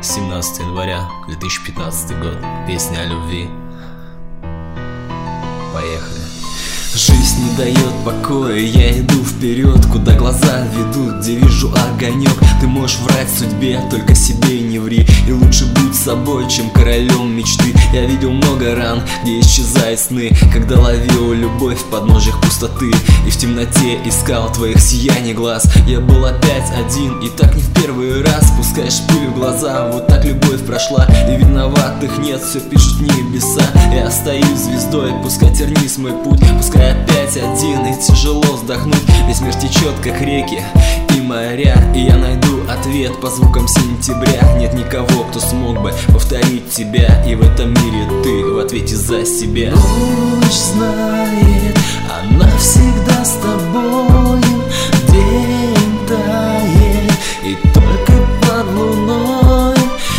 17 января 2015 год. Песня о любви. Поехали. Жизнь не дает покоя, я иду вперед, куда глаза ведут, где вижу огонек. Ты можешь врать судьбе, только себе не ври. И лучше будь собой, чем королем мечты. Я видел много ран, где исчезают сны, когда ловил любовь в подножьях пустоты. И в темноте искал твоих сияний глаз. Я был опять один, и так не в первый раз. Пускаешь пыль в глаза, вот так любовь прошла. И виноватых нет, все пишут небеса. Я остаюсь звездой, пускай терниз мой путь. Пускай опять один и тяжело вздохнуть. Весь мир течет, как реки и моря. И я найду ответ по звукам сентября. Нет никого, кто смог бы повторить тебя. И в этом мире ты в ответе за себя. Ночь знает, она всегда с тобою. День тает, и только под луной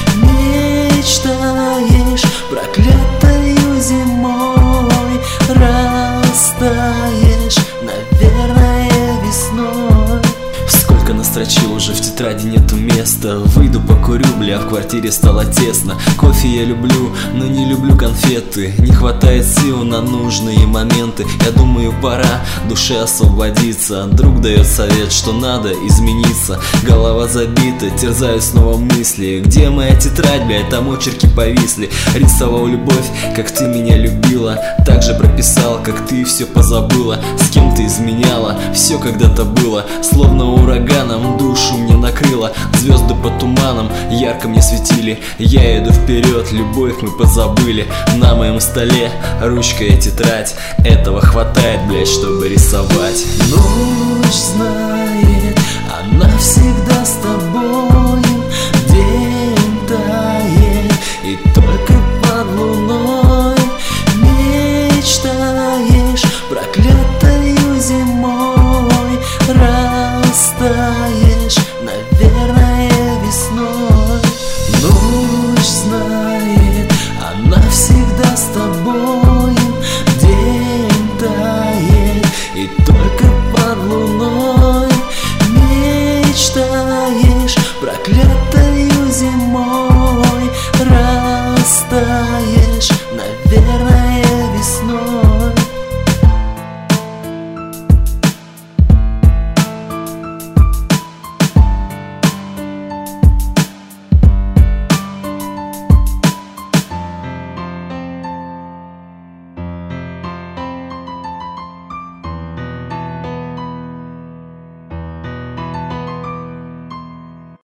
мечтаешь проклятою зимой. Растаешь, наверное, весной. Сколько настрочил уже, в тетради нету места. Выйду покурю, бля, в квартире стало тесно. Кофе я люблю, но не люблю конфеты. Не хватает сил на нужные моменты. Я думаю, пора душе освободиться. Друг дает совет, что надо измениться. Голова забита, терзаю снова мысли. Где моя тетрадь, блядь, там очерки повисли. Рисовал любовь, как ты меня любила. Так же прописал, как ты все позабыла. С кем ты изменяла, все когда-то было. Словно ураганом душу мне накрыло. Звезды по туманам ярко мне светили. Я иду вперед, любовь мы позабыли. На моем столе ручка и тетрадь. Этого хватает, блядь, чтобы рисовать. Ночь знает, она всегда с тобою.